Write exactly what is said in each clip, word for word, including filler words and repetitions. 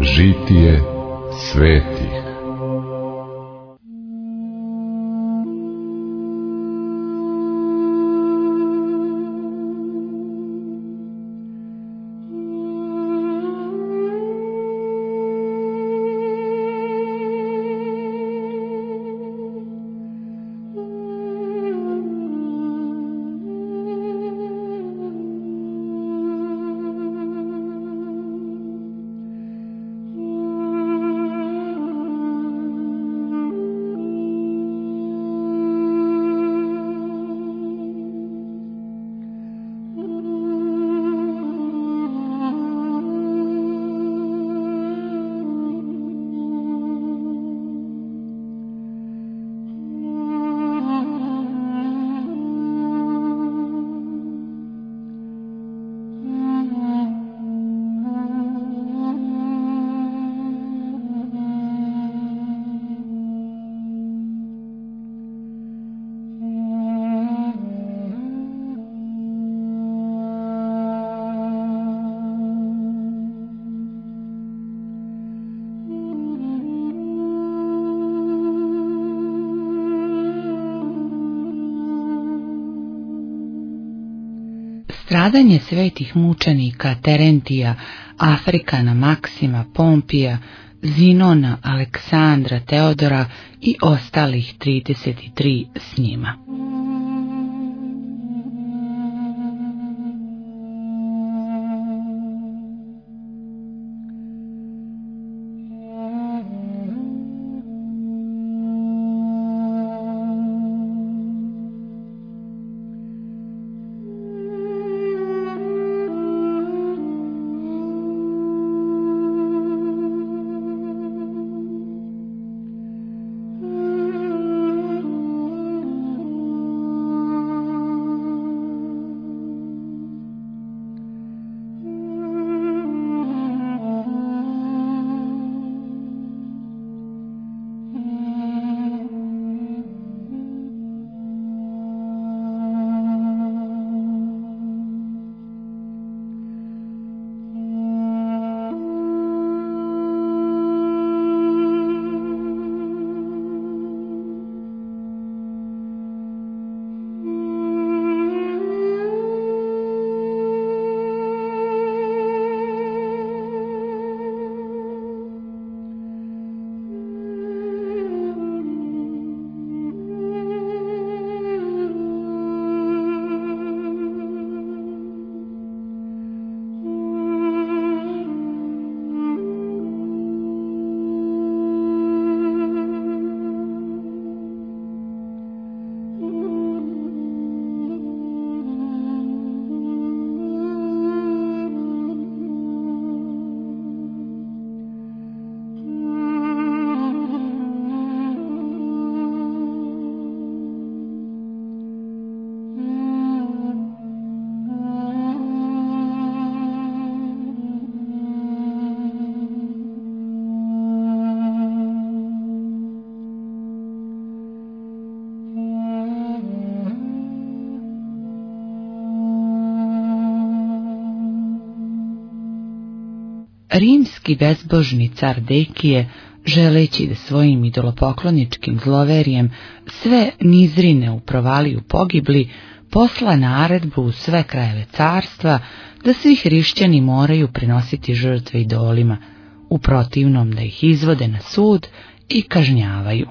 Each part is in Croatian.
Žitije svetih. Stradanje svetih mučenika Terentija, Afrikana, Maksima, Pompija, Zinona, Aleksandra, Teodora i ostalih trideset tri s njima. Rimski bezbožni car Dekije, želeći da svojim idolopokloničkim zloverijem sve nizrine u provaliju pogibli, posla naredbu u sve krajeve carstva da svi hrišćani moraju prinositi žrtve idolima, u protivnom da ih izvode na sud i kažnjavaju.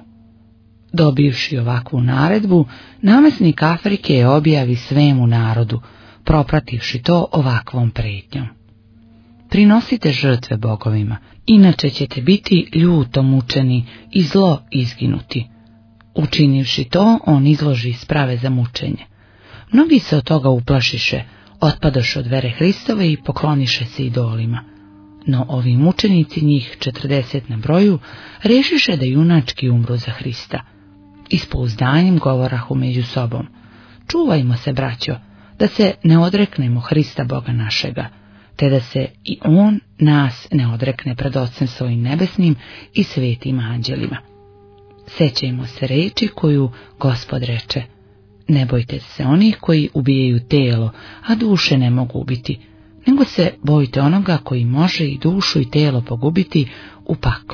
Dobivši ovakvu naredbu, namesnik Afrike je objavi svemu narodu, proprativši to ovakvom pretnjom: prinosite žrtve bogovima, inače ćete biti ljuto mučeni i zlo izginuti. Učinivši to, on izloži sprave za mučenje. Mnogi se od toga uplašiše, otpadoše od vere Hristove i pokloniše se idolima. No ovi mučenici, njih četrdeset na broju, rešiše da junački umru za Hrista. I s pouzdanjem govorahu među sobom: čuvajmo se, braćo, da se ne odreknemo Hrista Boga našega, te da se i on nas ne odrekne pred Ocem svojim nebesnim i svetim anđelima. Sećajmo se reči koju Gospod reče: ne bojte se onih koji ubijaju telo, a duše ne mogu ubiti. nego se bojite onoga koji može i dušu i telo pogubiti u paklu.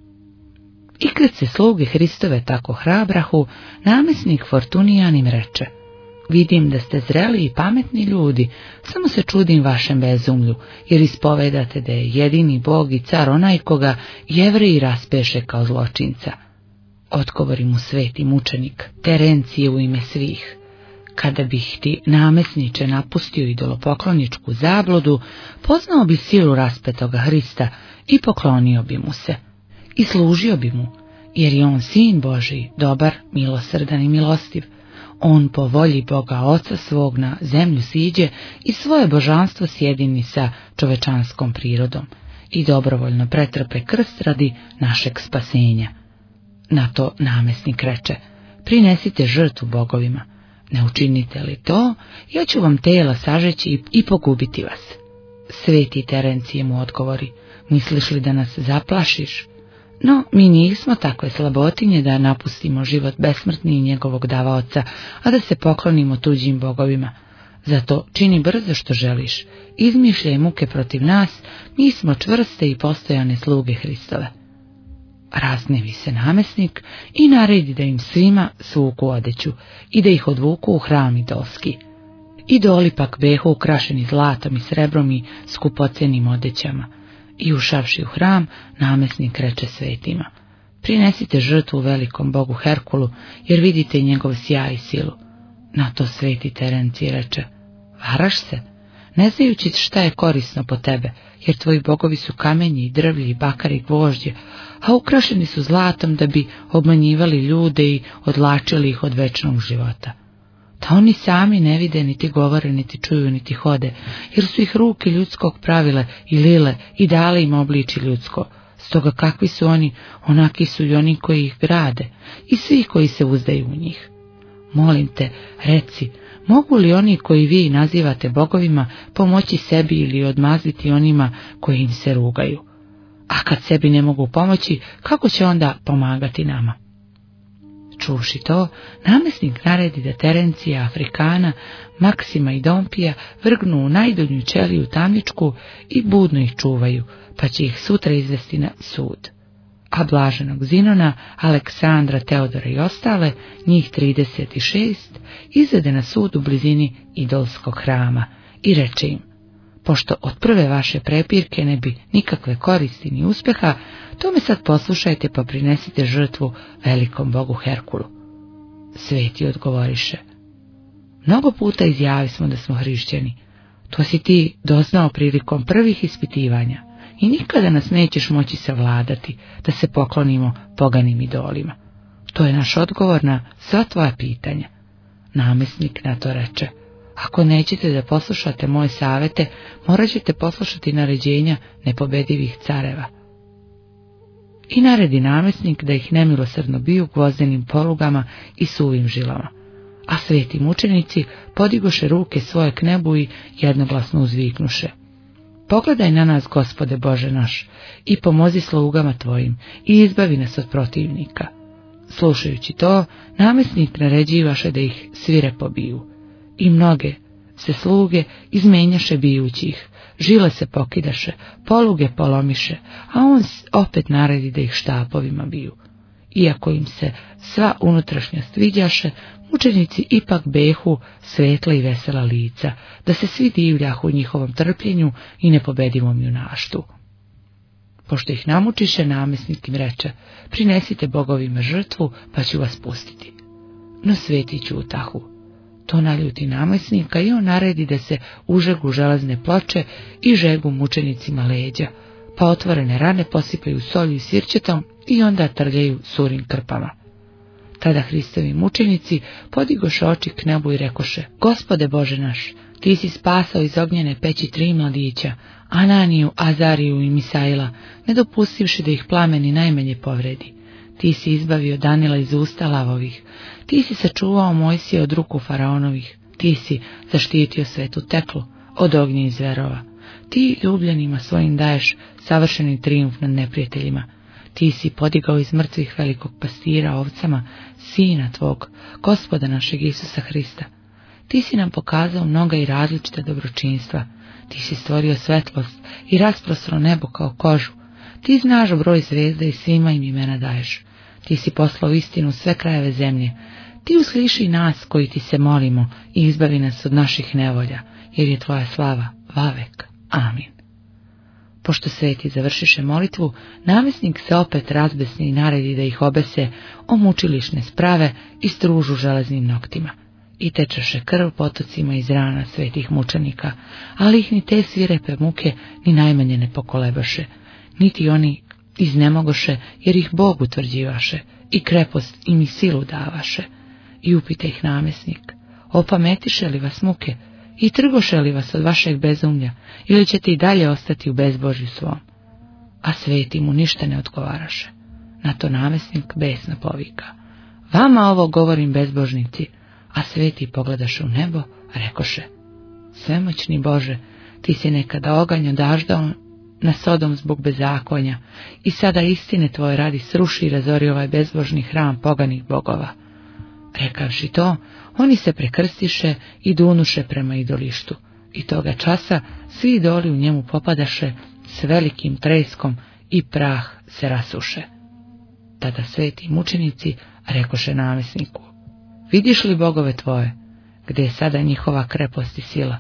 I kad se sluge Hristove tako hrabrahu, namjesnik Fortunijan im reče: vidim da ste zreli i pametni ljudi, samo se čudim vašem bezumlju, jer ispovedate da je jedini Bog i car onaj koga Jevreji raspeše kao zločinca. Odgovori mu sveti mučenik Terencije u ime svih: kada bih ti, namesniče, napustio idolopokloničku zabludu, poznao bi silu raspetoga Hrista i poklonio bi mu se. I služio bi mu, jer je on sin Božiji, dobar, milosrdan i milostiv. On po volji Boga Oca svog na zemlju siđe i svoje božanstvo sjedini sa čovečanskom prirodom i dobrovoljno pretrpe krst radi našeg spasenja. Na to namesnik reče: prinesite žrtvu bogovima. Ne učinite li to, ja ću vam tela sažeći i pogubiti vas. Sveti Terencije mu odgovori: misliš li da nas zaplašiš? No, mi nismo takve slabotinje da napustimo život besmrtni i njegovog davaoca, a da se poklonimo tuđim bogovima. Zato čini brzo što želiš, izmišljaj muke protiv nas, mi smo čvrste i postojane sluge Hristove. Razgnevi se namesnik i naredi da im svima svuku odeću i da ih odvuku u hram idolski. Idoli pak behu ukrašeni zlatom i srebrom i skupocenim odećama. I ušavši u hram, namesnik reče svetima: prinesite žrtvu velikom bogu Herkulu, jer vidite njegov sjaj i silu. Na to sveti Terencije reče: varaš se, ne znajući šta je korisno po tebe, jer tvoji bogovi su kamenji i drvlji i bakar i gvožđe, a ukrašeni su zlatom da bi obmanjivali ljude i odlačili ih od večnog života. Da oni sami ne vide, niti govore, niti čuju, niti hode, jer su ih ruke ljudskog pravile i lile i dale im obliči ljudsko. Stoga kakvi su oni, onaki su i oni koji ih grade i svi koji se uzdaju u njih. Molim te, reci, mogu li oni koji vi nazivate bogovima pomoći sebi ili odmaziti onima koji im se rugaju? A kad sebi ne mogu pomoći, kako će onda pomagati nama? Čuvši to, namesnik naredi da Terencija, Afrikana, Maksima i Dompija vrgnu u najdolju ćeliju tamničku i budno ih čuvaju, pa će ih sutra izvesti na sud. A blaženog Zinona, Aleksandra, Teodora i ostale, njih trideset šest, izvede na sud u blizini idolskog hrama i reče im: pošto od prve vaše prepirke ne bi nikakve koristi ni uspeha, to me sad poslušajte pa prinesite žrtvu velikom bogu Herkulu. Sveti odgovoriše: mnogo puta izjavi smo da smo hrišćani, to si ti doznao prilikom prvih ispitivanja i nikada nas nećeš moći savladati da se poklonimo poganim idolima. To je naš odgovor na sva tvoja pitanja. Namesnik na to reče: ako nećete da poslušate moje savete, morat ćete poslušati naređenja nepobedivih careva. I naredi namesnik da ih nemilosrdno biju gvozdenim polugama i suvim žilama. A sveti mučenici podigoše ruke svoje k nebu i jednoglasno uzviknuše: pogledaj na nas, Gospode Bože naš, i pomozi slugama tvojim i izbavi nas od protivnika. Slušajući to, namesnik naređivaše da ih svirepo biju. I mnoge se sluge izmenjaše bijući ih, žile se pokidaše, poluge polomiše, a on opet naredi da ih štapovima biju. Iako im se sva unutrašnjost viđaše, mučenici ipak behu svetla i vesela lica, da se svi divljahu u njihovom trpljenju i nepobedivom junaštvu. Pošto ih namučiše, namesnik im reče: prinesite bogovima žrtvu, pa ću vas pustiti. No sveti ćutahu. To naljuti namesnika i on naredi da se užegu železne ploče i žegu mučenicima leđa, pa otvorene rane posipaju solju i sirćetom i onda trljaju surim krpama. Tada Hristovi mučenici podigoše oči k nebu i rekoše: Gospode Bože naš, ti si spasao iz ognjene peći tri mladića, Ananiju, Azariju i Misaila, ne dopustivši da ih plameni najmanje povredi. Ti si izbavio Danila iz usta lavovih, ti si sačuvao Mojsija od ruku faraonovih, ti si zaštitio svetu Teklu od ognja i zverova, ti ljubljenima svojim daješ savršeni trijumf nad neprijateljima, ti si podigao iz mrtvih velikog pastira ovcama, sina tvog, Gospoda našeg Isusa Hrista. Ti si nam pokazao mnoga i različita dobročinstva, Ti si stvorio svetlost i rasprostro nebo kao kožu. Ti znaš broj zvijezda i svima im imena daješ. Ti si poslao istinu u sve krajeve zemlje. Ti uskliši nas koji ti se molimo i izbavi nas od naših nevolja, jer je tvoja slava vavek. Amin. Pošto sveti završiše molitvu, namjesnik se opet razbesni i naredi da ih obese o mučilišne sprave i stružu železnim noktima. I tečeše krv potocima iz rana svetih mučenika, ali ih ni te svirepe muke ni najmanje ne pokolebaše, niti oni iznemogoše, jer ih Bog utvrđivaše i krepost im i silu davaše. I upite ih namjesnik, opametiše li vas muke i trgoše li vas od vašeg bezumlja, ili ćete i dalje ostati u bezbožju svom? A sveti mu ništa ne odgovaraše. Na to namjesnik besno povika, vama ovo govorim bezbožnici. A sveti pogledaše u nebo, rekoše, svemoćni Bože, ti si nekada oganj odaždao na Sodom zbog bezakonja i sada istine tvoje radi sruši i razori ovaj bezbožni hram poganih bogova. Rekavši to, oni se prekrstiše i dunuše prema idolištu, i toga časa svi idoli u njemu popadaše s velikim treskom i prah se rasuše. Tada sveti mučenici rekoše namjesniku, vidiš li bogove tvoje, gdje je sada njihova krepost i sila?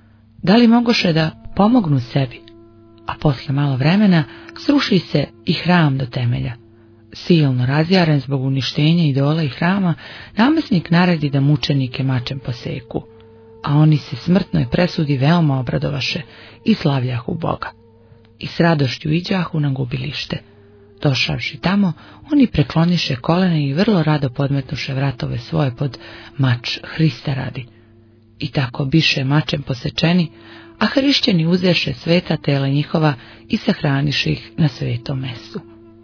Da li mogoše da pomognu sebi? A posle malo vremena sruši se i hram do temelja. Silno razjaren zbog uništenja idola i hrama, namjesnik naredi da mučenike mačem poseku, a oni se smrtnoj presudi veoma obradovaše i slavljahu Boga. I s radošću iđahu na gubilište. Došavši tamo, oni prekloniše kolene i vrlo rado podmetnuše vratove svoje pod mač Hrista radi. I tako biše mačem posečeni, a hrišćani uzeše sveta tela njihova i sahraniše ih na svetom mestu.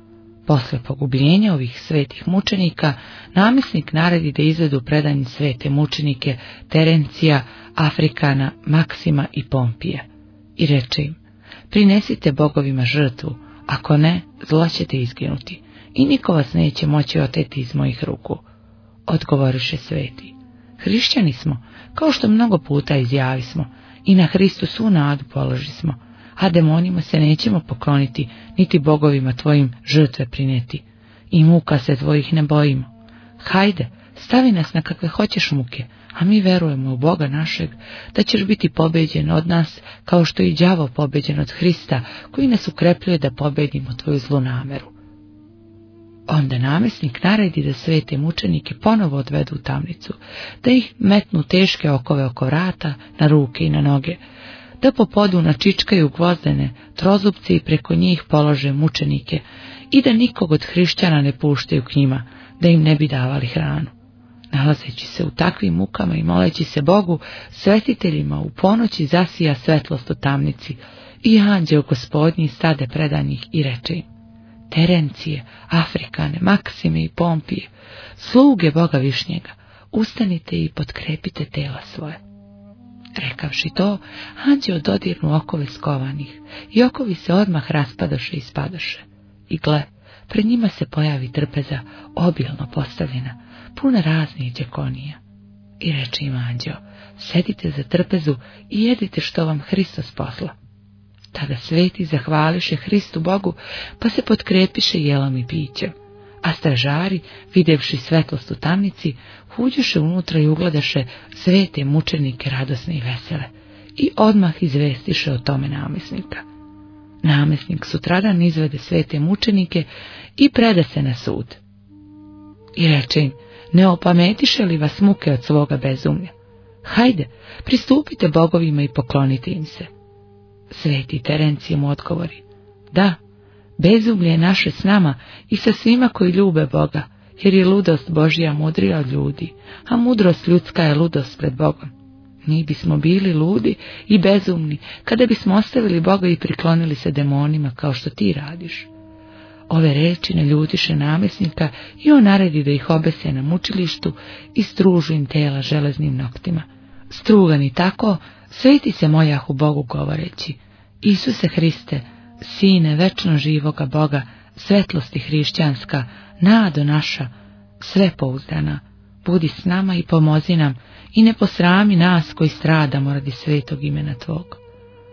Posle pogubljenja ovih svetih mučenika, namjesnik naredi da izvedu predanje svete mučenike Terencija, Afrikana, Maksima i Pompija. I reče im, prinesite bogovima žrtvu, ako ne, zlo ćete izginuti, i niko vas neće moći oteti iz mojih ruku. Odgovoriše sveti, hrišćani smo, kao što mnogo puta izjavismo, i na Hristu svu nadu položismo, a demonima se nećemo pokloniti, niti bogovima tvojim žrtve prineti, i muka se tvojih ne bojimo. Hajde, stavi nas na kakve hoćeš muke, a mi verujemo u Boga našeg, da ćeš biti pobeđen od nas, kao što i đavo pobeđen od Hrista, koji nas ukrepljuje da pobedimo tvoju zlu nameru. Onda namjesnik naredi da svete mučenike ponovo odvedu u tamnicu, da ih metnu teške okove oko vrata, na ruke i na noge, da po podu načičkaju gvozdene trozupce i preko njih polože mučenike i da nikog od hrišćana ne puštaju k njima, da im ne bi davali hranu. Nalazeći se u takvim mukama i moleći se Bogu, svetiteljima u ponoći zasija svetlost u tamnici i anđeo gospodnji stade predanjih i reče im, Terencije, Afrikane, Maksime i Pompije, sluge Boga Višnjega, ustanite i potkrepite tela svoje. Rekavši to, anđeo dodirnu okove skovanih i okovi se odmah raspadoše i spadoše. I gle, pred njima se pojavi trpeza obilno postavljena, puna raznih đakonija. I reče im anđeo, sedite za trpezu i jedite što vam Hristos posla. Tada sveti zahvališe Hristu Bogu, pa se potkrepiše jelom i pićem, a stražari, videvši svetlost u tamnici, uđoše unutra i ugledaše svete mučenike radosne i vesele, i odmah izvestiše o tome namjesnika. Namjesnik sutradan izvede svete mučenike i preda se na sud. I reče im, ne opametiše li vas muke od svoga bezumlja? Hajde, pristupite bogovima i poklonite im se. Sveti Terencije mu odgovori, da, bezumlje je naše s nama i sa svima koji ljube Boga, jer je ludost Božja mudrija od ljudi, a mudrost ljudska je ludost pred Bogom. Mi bismo bili ludi i bezumni kada bismo ostavili Boga i priklonili se demonima kao što ti radiš. Ove reči naljudiše namjesnika i on naredi da ih obese na mučilištu i stružu im tela železnim noktima. Strugani tako, sveti se mojahu Bogu govoreći, Isuse Hriste, Sine večno živoga Boga, svetlosti hrišćanska, nado naša, sve pouzdana, budi s nama i pomozi nam i ne posrami nas koji stradamo radi svetog imena Tvog.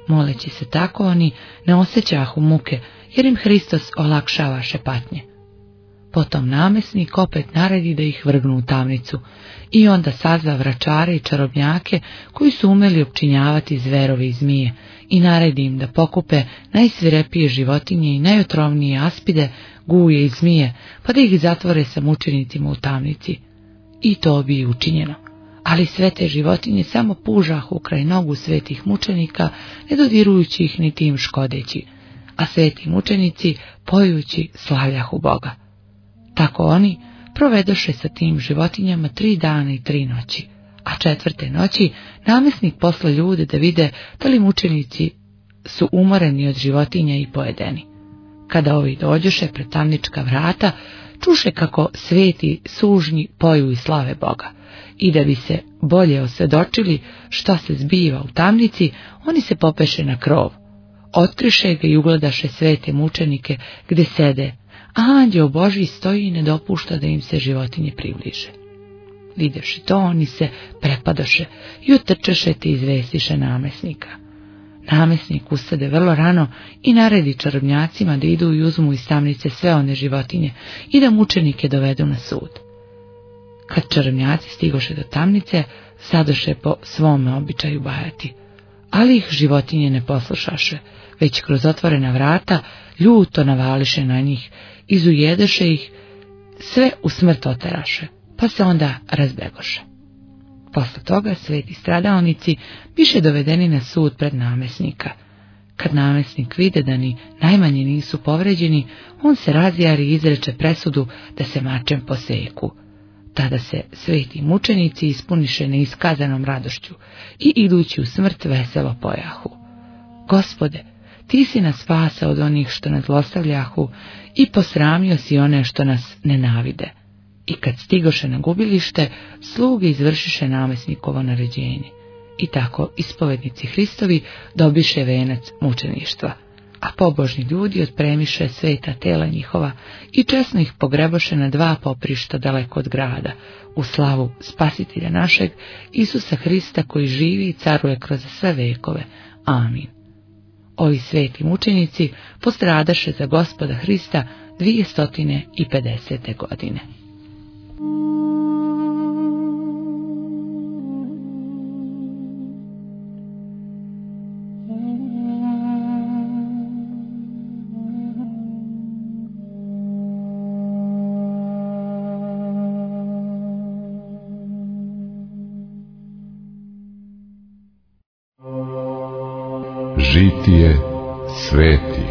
moleći se tako oni ne osjećahu muke, jer im Hristos olakšavaše patnje. Potom namesnik opet naredi da ih vrgnu u tamnicu i onda sazva vračare i čarobnjake koji su umeli opčinjavati zverove i zmije i naredi im da pokupe najsvirepije životinje i najotrovnije aspide, guje i zmije, pa da ih zatvore sa mučenicima u tamnici. I to bi i učinjeno. Ali sve te životinje samo pužahu kraj nogu svetih mučenika, ne dodirujući ih niti im škodeći, a sveti mučenici pojući slavljahu Boga. Tako oni provedoše sa tim životinjama tri dana i tri noći, a četvrte noći namesnik posla ljude da vide da li mučenici su umoreni od životinja i pojedeni. Kada ovi dođoše pred tamnička vrata, čuše kako sveti sužnji poju i slave Boga, i da bi se bolje osvedočili šta se zbiva u tamnici, oni se popeše na krov, otkriše ga i ugledaše svete mučenike gde sede, a anđeo Božji stoji i ne dopušta da im se životinje približe. Videvši to, oni se prepadoše i utrčeše te izvestiše namesnika. Namesnik ustade vrlo rano i naredi čarobnjacima da idu i uzmu iz tamnice sve one životinje i da mučenike dovedu na sud. Kad čarobnjaci stigoše do tamnice, sadoše po svome običaju bajati, ali ih životinje ne poslušaše, već kroz otvorena vrata ljuto navališe na njih, izujedeše ih, sve u smrt oteraše, pa se onda razbegoše. Posle toga sveti stradalnici biše dovedeni na sud pred namesnika. Kad namesnik vide da ni najmanje nisu povređeni, on se razjari i izreče presudu da se mačem poseku. Tada se sveti mučenici ispuniše neiskazanom radošću i idući u smrt veselo pojahu: Gospode, ti si nas spasao od onih što nas zlostavljahu i posramio si one što nas nenavide. I kad stigoše na gubilište, sluge izvršiše namesnikovo naređenje. I tako ispovednici Hristovi dobiše venac mučeništva, a pobožni ljudi otpremiše sveta tela njihova i česno ih pogreboše na dva poprišta daleko od grada, u slavu Spasitelja našeg, Isusa Hrista, koji živi i caruje kroz sve vekove. Amin. Ovi sveti mučenici postradaše za Gospoda Hrista dvjesto pedesete godine. Žitije svetih.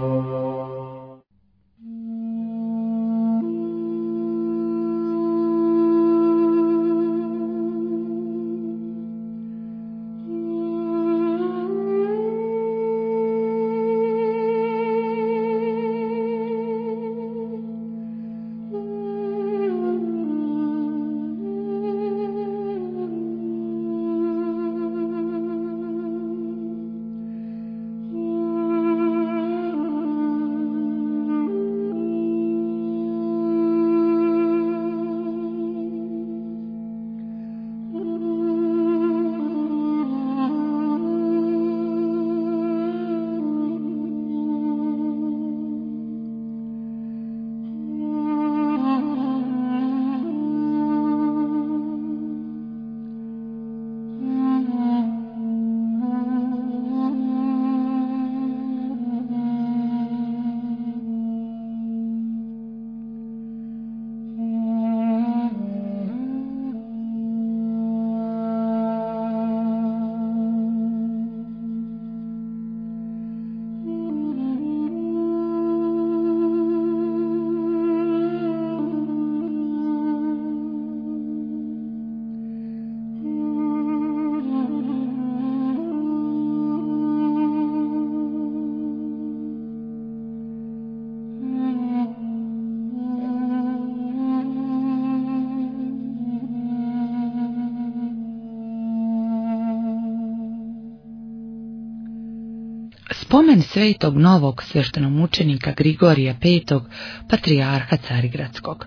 Spomen svetog novog sveštenomučenika Grigorija petog, patrijarha Carigradskog.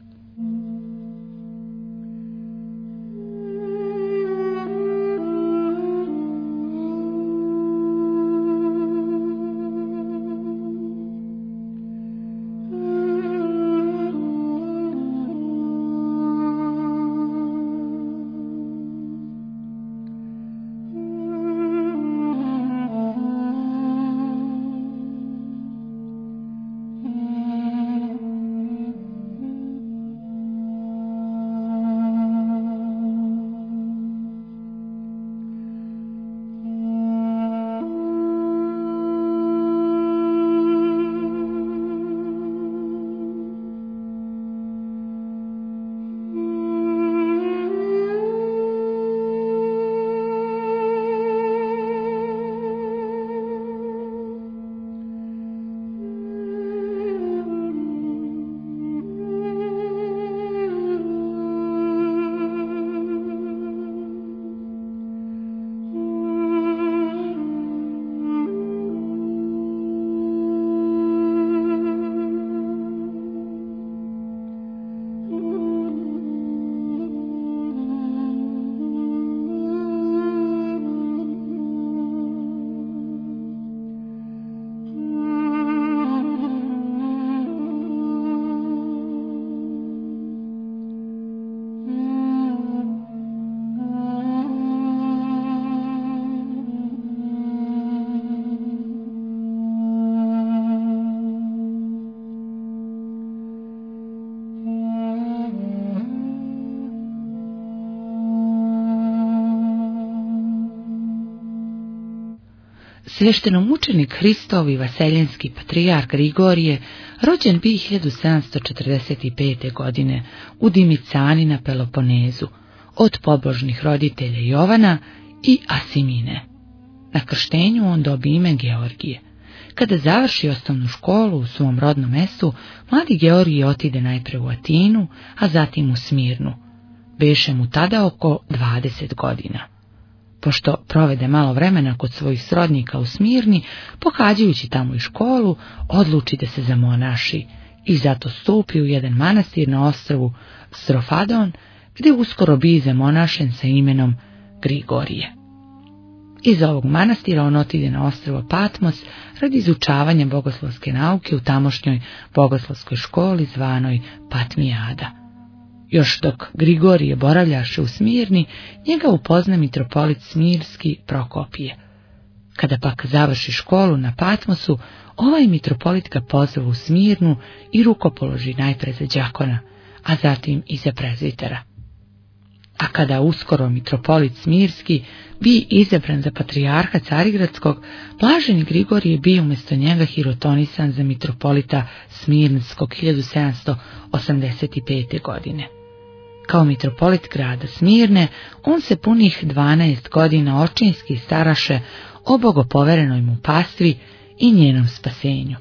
Sveštenomučenik Hristov i vaseljenski patrijarh Grigorije rođen bi hiljadu sedamsto četrdeset pete. godine u Dimicani na Peloponezu od pobožnih roditelja Jovana i Asimine. Na krštenju on dobije ime Georgije. Kada završi osnovnu školu u svom rodnom mestu, mladi Georgije otide najpre u Atinu, a zatim u Smirnu. Beše mu tada oko dvadeset godina. Pošto provede malo vremena kod svojih srodnika u Smirni, pohađajući tamo i školu, odluči da se zamonaši i zato stupi u jedan manastir na ostrvu Strofadon, gdje uskoro bi zamonašen sa imenom Grigorije. Iz ovog manastira on otide na ostrvo Patmos radi izučavanja bogoslovske nauke u tamošnjoj bogoslovskoj školi zvanoj Patmijada. Još dok Grigorije boravljaše u Smirni, njega upozna mitropolit Smirski Prokopije. Kada pak završi školu na Patmosu, ovaj mitropolit ga pozva u Smirnu i rukopoloži najpre za đakona, a zatim i za prezvitera. A kada uskoro mitropolit Smirski bi izabran za patrijarha Carigradskog, blaženi Grigorije bi umjesto njega hirotonisan za mitropolita Smirnskog hiljadu sedamsto osamdeset pete. godine. Kao mitropolit grada Smirne, on se punih dvanaest godina očinski staraše o bogopoverenoj mu pastvi i njenom spasenju.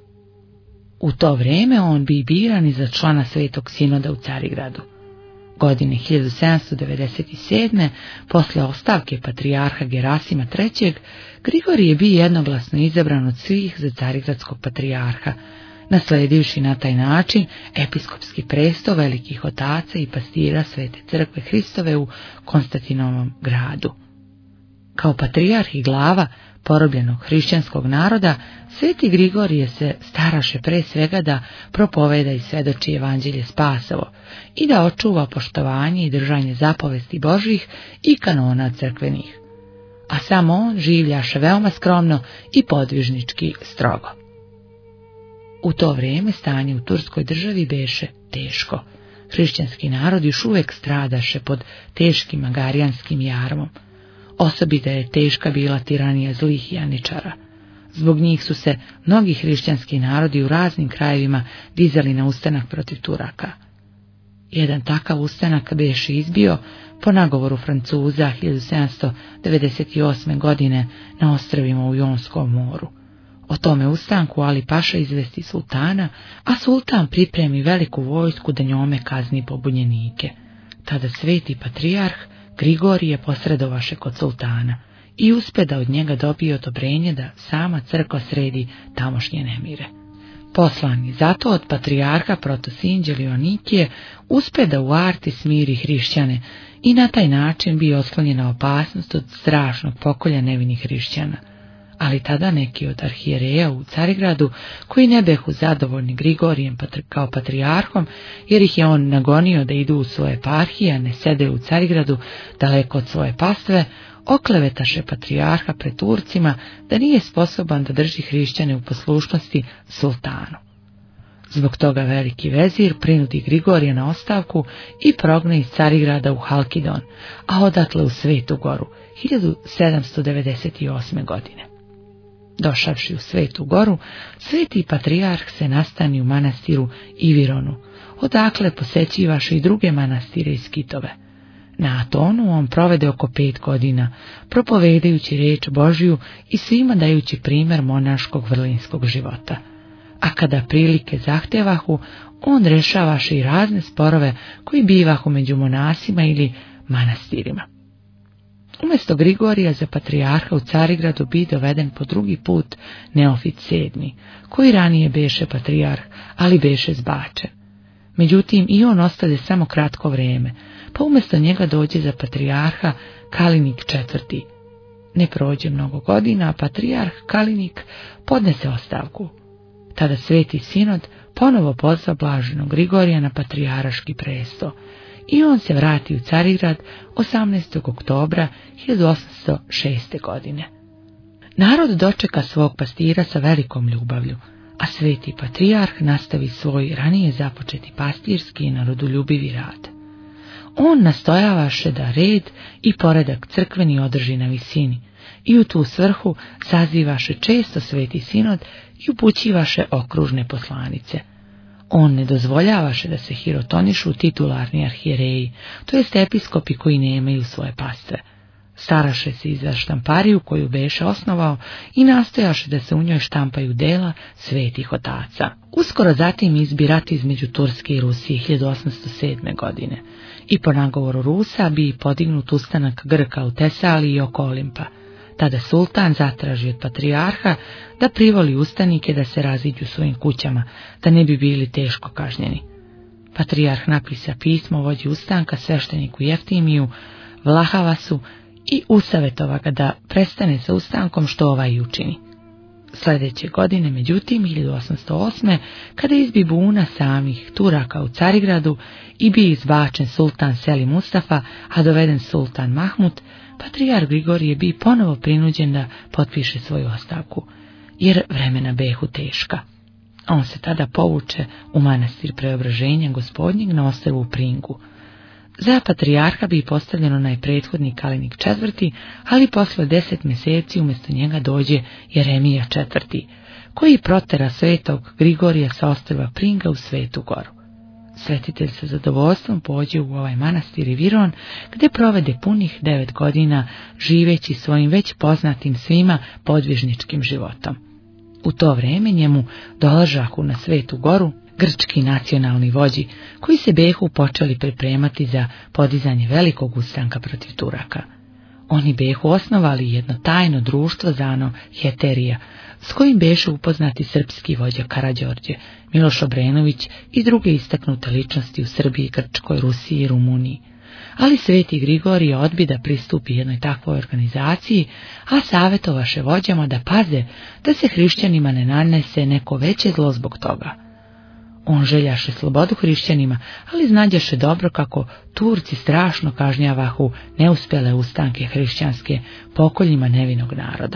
U to vrijeme on bi biran i za člana Svetog sinoda u Carigradu. Godine hiljadu sedamsto devedeset sedme. posle ostavke patrijarha Gerasima trećeg. Grigorije bi jednoglasno izabran od svih za carigradskog patrijarha, nasledivši na taj način episkopski presto velikih otaca i pastira Svete crkve Hristove u Konstantinovom gradu. Kao patrijarh i glava porobljenog hrišćanskog naroda, Sveti Grigorije se staraše pre svega da propoveda i svedoči evanđelje spasovo i da očuva poštovanje i držanje zapovesti Božjih i kanona crkvenih. A samo on življaše veoma skromno i podvižnički strogo. U to vrijeme stanje u Turskoj državi beše teško. Hrišćanski narod još uvijek stradaše pod teškim agarijanskim jarmom. Osobito je teška bila tiranija zlih janičara. Zbog njih su se mnogi hrišćanski narodi u raznim krajevima dizali na ustanak protiv Turaka. Jedan takav ustanak beše izbio po nagovoru Francuza hiljadu sedamsto devedeset osme. godine na ostrvima u Jonskom moru. O tome ustanku Ali Paša izvesti sultana, a sultan pripremi veliku vojsku da njome kazni pobunjenike. Tada sveti patrijarh Grigorije posredovaše kod sultana i uspe da od njega dobije odobrenje da sama crkva sredi tamošnje nemire. Poslani zato od patrijarha Protosinđeli Onikije uspe da u Arti smiri hrišćane i na taj način bi otklonjena opasnost od strašnog pokolja nevinih hrišćana. Ali tada neki od arhijereja u Carigradu, koji ne behu zadovoljni Grigorijem kao patrijarhom, jer ih je on nagonio da idu u svoje eparhije, a ne sede u Carigradu daleko od svoje pastve, oklevetaše patrijarha pred Turcima da nije sposoban da drži hrišćane u poslušnosti sultanu. Zbog toga veliki vezir prinudi Grigorija na ostavku i progne iz Carigrada u Halkidon, a odatle u Svetu Goru hiljadu sedamsto devedeset osme. godine. Došavši u Svetu Goru, sveti patrijarh se nastani u manastiru Ivironu, odakle posećivaše i druge manastire i skitove. Na Atonu on provede oko pet godina, propovedajući riječ Božju i svima dajući primjer monaškog vrlinskog života. A kada prilike zahtjevahu, on rešavaše i razne sporove koji bivahu među monasima ili manastirima. Umjesto Grigorija za patrijarha u Carigradu bi doveden po drugi put Neofit sedmi, koji ranije beše patrijarh, ali beše zbačen. Međutim, i on ostade samo kratko vrijeme, pa umjesto njega dođe za patrijarha Kalinik četvrti. Ne prođe mnogo godina, a patrijarh Kalinik podnese ostavku. Tada sveti sinod ponovo pozva blaženog Grigorija na patrijaraški presto i on se vrati u Carigrad osamnaestog oktobra hiljadu osamsto šeste. godine. Narod dočeka svog pastira sa velikom ljubavlju, a sveti patrijarh nastavi svoj ranije započeti pastirski i narodoljubivi rad. On nastojavaše da red i poredak crkveni održi na visini, i u tu svrhu sazivaše često sveti sinod i upućivaše okružne poslanice. On ne dozvoljavaše da se hirotonišu titularni arhijereji, to jest episkopi koji nemaju svoje pastve. Staraše se i za štampariju koju beše osnovao i nastojaše da se u njoj štampaju dela svetih otaca. Uskoro zatim izbi rat između Turske i Rusije hiljadu osamsto sedme. godine i po nagovoru Rusa bi podignut ustanak Grka u Tesaliji i oko Olimpa. Tada sultan zatraži od patrijarha da privoli ustanike da se raziđu svojim kućama, da ne bi bili teško kažnjeni. Patrijarh napisa pismo vođi ustanka svešteniku Jeftimiju Vlahavasu i usavetova ga da prestane sa ustankom, što ovaj i učini. Sljedeće godine, međutim, hiljadu osamsto osme. kada izbi buna samih Turaka u Carigradu i bi izbačen sultan Selim Mustafa, a doveden sultan Mahmud, patrijarh Grigorije bi ponovo prinuđen da potpiše svoju ostavku, jer vremena behu teška. On se tada povuče u manastir Preobraženja Gospodnjeg na ostrvu Pringu. Za patrijarha bi postavljeno najprethodni Kalinik četvrti, ali posle deset mjeseci umjesto njega dođe Jeremija četvrti, koji protera svetog Grigorija sa ostrva Pringa u Svetu Goru. Svetitelj sa zadovoljstvom pođe u ovaj manastir i Viron, gdje provede punih devet godina živeći svojim već poznatim svima podvižničkim životom. U to vrijeme njemu dolažahu na Svetu Goru grčki nacionalni vođi, koji se behu počeli pripremati za podizanje velikog ustanka protiv Turaka. Oni behu osnovali jedno tajno društvo zvano Heterija, s kojim beše upoznati srpski vođa Karađorđe, Miloš Obrenović i druge istaknute ličnosti u Srbiji, Grčkoj, Rusiji i Rumuniji. Ali sveti Grigorije odbi da pristupi jednoj takvoj organizaciji, a savjetovaše vođama da paze da se hrišćanima ne nanese neko veće zlo zbog toga. On željaše slobodu hrišćanima, ali znađaše dobro kako Turci strašno kažnjavahu neuspjele ustanke hrišćanske pokoljima nevinog naroda.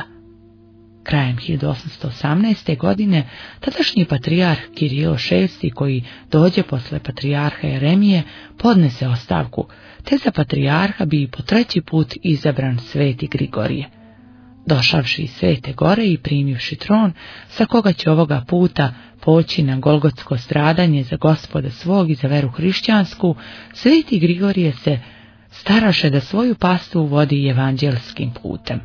Krajem hiljadu osamsto osamnaeste. godine tadašnji patrijarh Kirilo šesti, koji dođe posle patrijarha Jeremije, podnese ostavku, te za patrijarha bi po treći put izabran sveti Grigorije. Došavši iz Svete Gore i primivši tron, sa koga će ovoga puta poći na golgotsko stradanje za Gospoda svog i za veru hrišćansku, sveti Grigorije se staraše da svoju pastvu vodi evanđelskim putem.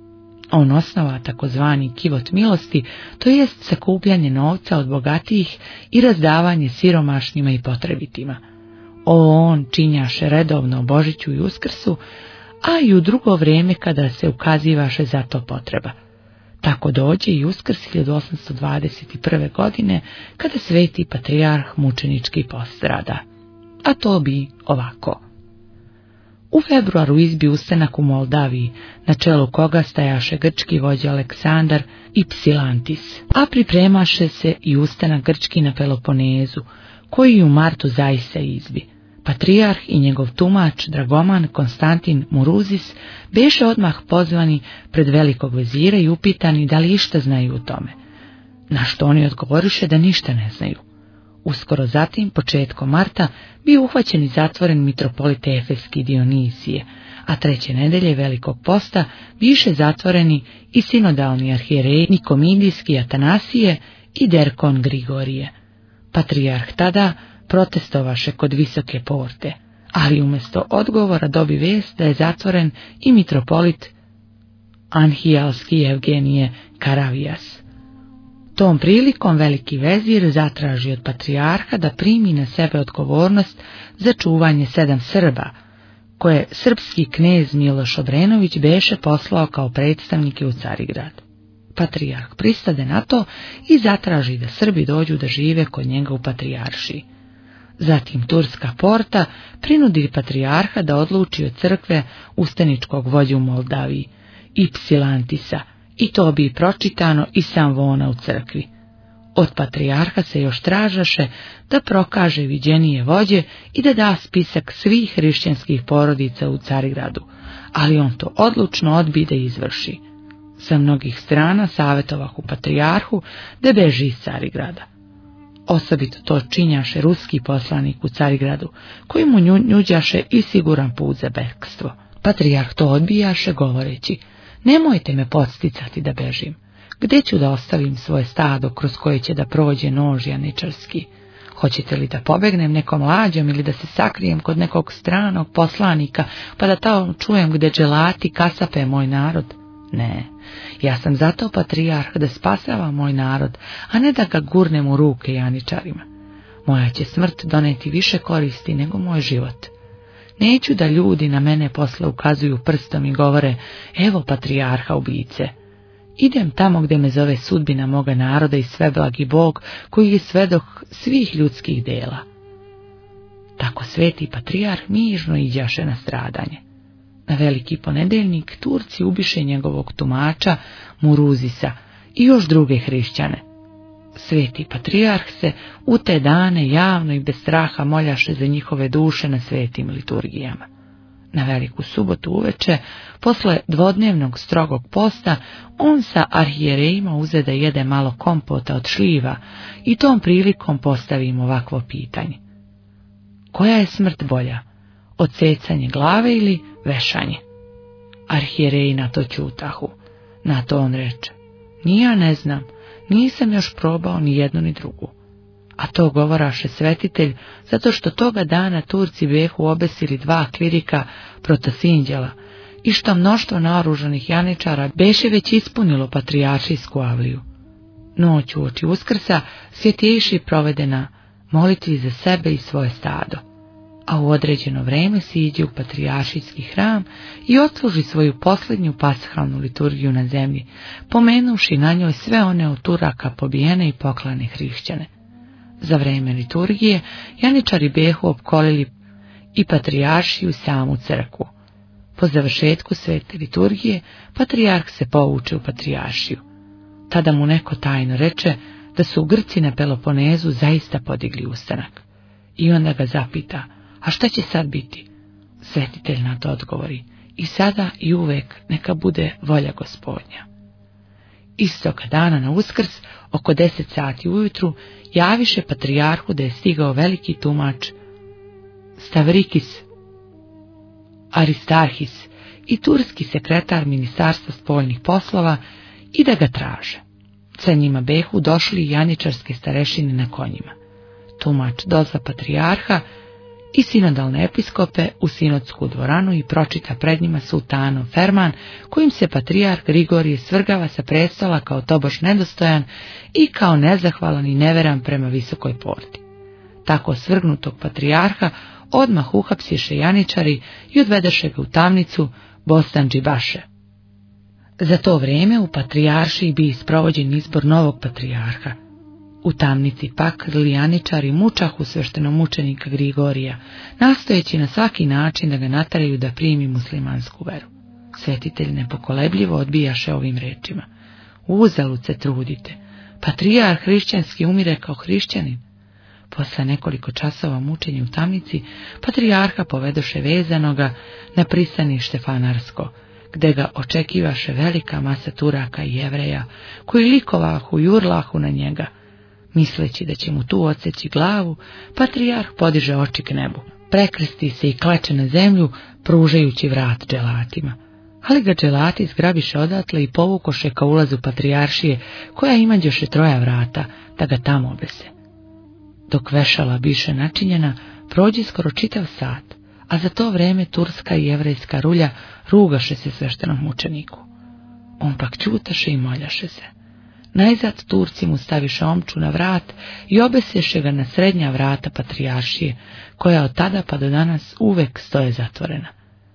On osnova takozvani kivot milosti, to jest sakupljanje novca od bogatijih i razdavanje siromašnjima i potrebitima. O, on činjaše redovno Božiću i Uskrsu, a i u drugo vrijeme kada se ukazivaše za to potreba. Tako dođe i Uskrs hiljadu osamsto dvadeset prve. godine, kada sveti patrijarh mučenički postrada. A to bi ovako. U februaru izbi ustanak u Moldaviji, na čelu koga stajaše grčki vođa Aleksandar i Psilantis, a pripremaše se i ustanak grčki na Peloponezu, koji u martu zaista izbi. Patrijarh i njegov tumač Dragoman Konstantin Muruzis beše odmah pozvani pred velikog vezira i upitani da li išta znaju o tome, na što oni odgovoriše da ništa ne znaju. Uskoro zatim, početkom marta, bio uhvaćen i zatvoren mitropolit Efeski Dionisije, a treće nedelje velikog posta više zatvoreni i sinodalni arhijereji Nikomidijski Atanasije i Derkon Grigorije. Patrijarh tada protestovaše kod visoke porte, ali umjesto odgovora dobi vest da je zatvoren i mitropolit Anhijalski Evgenije Karavijas. Tom prilikom veliki vezir zatraži od patrijarha da primi na sebe odgovornost za čuvanje sedam Srba, koje srpski knez Miloš Obrenović beše poslao kao predstavnike u Carigrad. Patrijarh pristade na to i zatraži da Srbi dođu da žive kod njega u patrijaršiji. Zatim turska porta prinudi patrijarha da odluči od crkve ustaničkog vođu u Moldaviji i Psilantisa, i to bi pročitano i sam vona u crkvi. Od patrijarha se još tražaše da prokaže viđenije vođe i da da spisak svih hrišćanskih porodica u Carigradu, ali on to odlučno odbi da izvrši. Sa mnogih strana savjetovahu patrijarhu da beži iz Carigrada. Osobito to činjaše ruski poslanik u Carigradu, koji mu njuđaše i siguran put za bekstvo. Patrijarh to odbijaše govoreći: Nemojte me podsticati da bežim. Gdje ću da ostavim svoje stado kroz koje će da prođe nož janičarski? Hoćete li da pobegnem nekom lađom ili da se sakrijem kod nekog stranog poslanika, pa da tamo čujem gdje dželati kasape moj narod? Ne, ja sam zato patrijarh da spasava moj narod, a ne da ga gurnem u ruke janičarima. Moja će smrt doneti više koristi nego moj život. Neću da ljudi na mene posle ukazuju prstom i govore, evo patrijarha ubice. Idem tamo gdje me zove sudbina moga naroda i sveblagi Bog, koji je svedok svih ljudskih dela. Tako sveti patrijarh mirno iđaše na stradanje. Na veliki ponedeljnik Turci ubiše njegovog tumača Muruzisa i još druge hrišćane. Sveti patrijarh se u te dane javno i bez straha moljaše za njihove duše na svetim liturgijama. Na veliku subotu uveče, posle dvodnevnog strogog posta, on sa arhijerejima uze da jede malo kompota od šljiva i tom prilikom postavim ovakvo pitanje. Koja je smrt bolja, odsecanje glave ili vešanje? Arhijereji na to ćutahu. Na to on reče, ni ja ne znam, nisam još probao ni jednu ni drugu. A to govoraše svetitelj, zato što toga dana Turci behu obesili dva klirika protosinđela i što mnoštvo naoružanih janičara beše već ispunilo patrijaršijsku avliju. Noć uoči Uskrsa svjetejši provede na molitvi za sebe i svoje stado, a u određeno vreme siđe u patrijaršijski hram i odsluži svoju posljednju pashalnu liturgiju na zemlji, pomenuvši na njoj sve one od Turaka pobijene i poklane hrišćane. Za vreme liturgije janičari behu opkolili i patrijaršiju samu crkvu. Po završetku svete liturgije patrijarh se povuče u patrijaršiju. Tada mu neko tajno reče da su Grci na Peloponezu zaista podigli ustanak. I onda ga zapita, a šta će sad biti? Svetitelj na to odgovori, i sada i uvek neka bude volja Gospodnja. Istoga dana na Uskrs, oko deset sati ujutru, javiše patrijarhu da je stigao veliki tumač Stavrikis Aristarhis i turski sekretar ministarstva spoljnih poslova i da ga traže. Sa njima behu došli janičarske starešine na konjima. Tumač dozva patrijarha i sinodalne episkope u sinodsku dvoranu i pročita pred njima sultanov ferman, kojim se patrijarh Grigorije svrgava sa prestola kao tobož nedostojan i kao nezahvalan i neveran prema visokoj porti. Tako svrgnutog patrijarha odmah uhapsiše janičari i odvedeše ga u tamnicu Bostandžibaše. Za to vrijeme u patrijaršiji bi isprovođen izbor novog patrijarha. U tamnici pak janičari mučahu sveštenomučenika Grigorija, nastojeći na svaki način da ga nateraju da primi muslimansku veru. Svetitelj nepokolebljivo odbijaše ovim rečima. Uzalud se trudite, patrijarh hrišćanski umire kao hrišćanin. Posle nekoliko časova mučenja u tamnici, patrijarha povedoše vezanoga na pristanište Fanarsko, gde ga očekivaše velika masa Turaka i Jevreja, koji likovahu i urlahu na njega. Misleći da će mu tu odseći glavu, patrijarh podiže oči k nebu, prekrsti se i kleče na zemlju, pružajući vrat dželatima. Ali ga dželati zgrabiše odatle i povukoše ka ulazu patrijaršije, koja imađoše troja vrata, da ga tamo obese. Dok vešala biše načinjena, prođe skoro čitav sat, a za to vreme turska i jevrejska rulja rugaše se sveštenom mučeniku. On pak ćutaše i moljaše se. Najzad Turci mu staviše omču na vrat i obeseše ga na srednja vrata patrijaršije, koja od tada pa do danas uvek stoje zatvorena.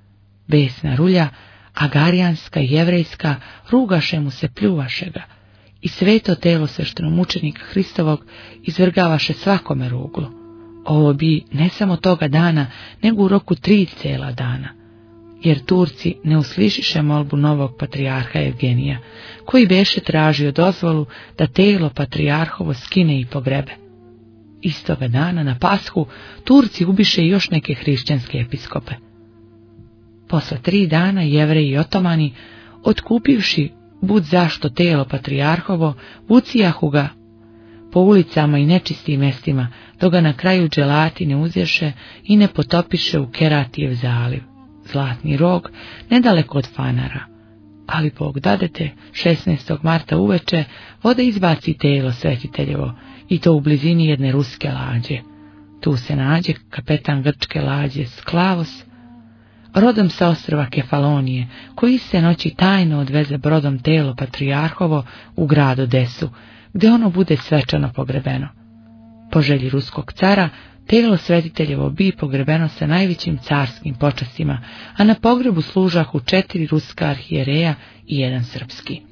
Besna rulja, agarijanska i jevrejska, rugaše mu se, pljuvaše ga, i sveto telo sveštenomučenika Hristovog izvrgavaše svakome ruglu. Ovo bi ne samo toga dana, nego u roku tri cijela dana, jer Turci ne uslišiše molbu novog patrijarha Evgenija, koji beše tražio dozvolu da telo patrijarhovo skine i pogrebe. Istoga dana na Pashu Turci ubiše još neke hrišćanske episkope. Posle tri dana Jevreji i Otomani, otkupivši bud zašto telo patrijarhovo, vucijahu ga po ulicama i nečistim mestima, dok ga na kraju dželati ne uzješe i ne potopiše u Keratijev zaliv, Zlatni rog, nedaleko od Fanara, ali Bog dadete, šesnaestog marta uveče voda izbaci telo svetiteljevo, i to u blizini jedne ruske lađe. Tu se nađe kapetan grčke lađe Sklavos, rodom sa ostrva Kefalonije, koji se noći tajno odveze brodom telo patrijarhovo u grad Odesu, gdje ono bude svečano pogrebeno. Po želji ruskog cara, telo svetiteljevo bi pogrebeno sa najvećim carskim počastima, a na pogrebu služahu četiri ruska arhijereja i jedan srpski.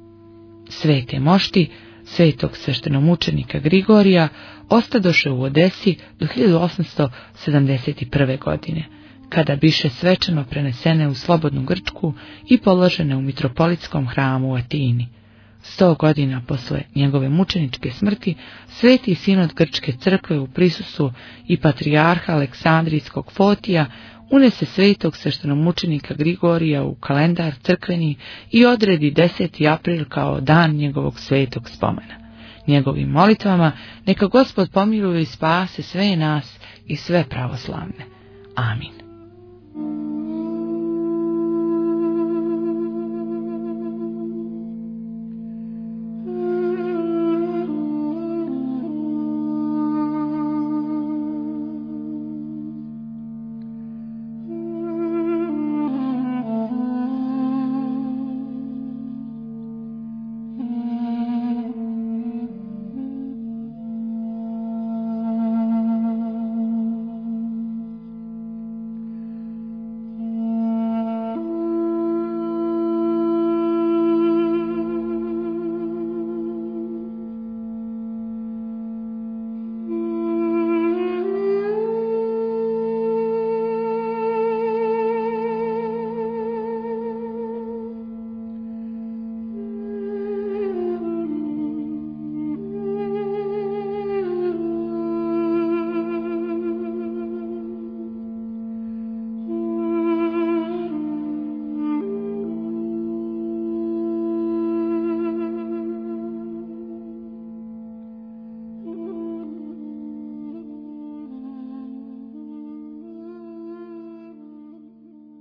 Svete mošti svetog sveštenomučenika Grigorija ostadoše u Odesi do hiljadu osamsto sedamdeset prve. godine, kada biše svečano prenesene u slobodnu Grčku i položene u mitropolitskom hramu u Atini. Sto godina posle njegove mučeničke smrti, Sveti sinod Grčke crkve u prisustvu i patrijarha Aleksandrijskog Fotija unese svetog sveštenomučenika Grigorija u kalendar crkveni i odredi deseti april kao dan njegovog svetog spomena. Njegovim molitvama neka Gospod pomiluje i spase sve nas i sve pravoslavne. Amin.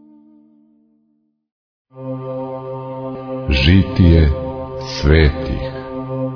Žitije svetih.